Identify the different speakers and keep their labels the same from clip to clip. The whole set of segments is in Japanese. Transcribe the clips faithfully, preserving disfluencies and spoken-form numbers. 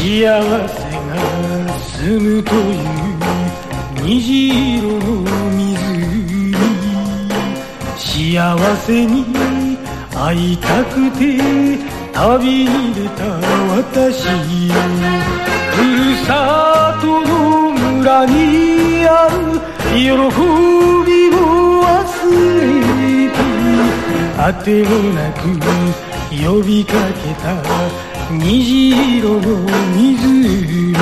Speaker 1: 幸せが住むという虹色の湖、幸せに会いたくて旅に出た私、ふるさとの村にある喜びを忘れて、あてもなく呼びかけた虹色の湖。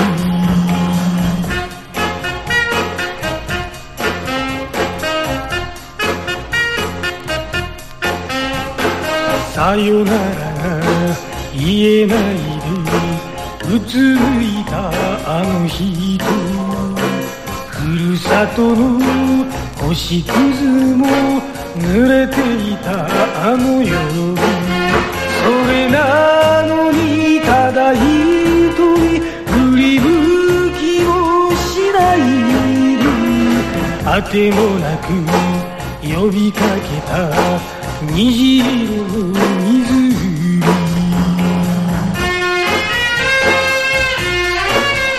Speaker 1: さよならが言えないでうつむいたあの日と、ふるさとの星屑も濡れていたあの夜、それなのにただ一人振り向きもしないで、あてもなく呼びかけた虹色の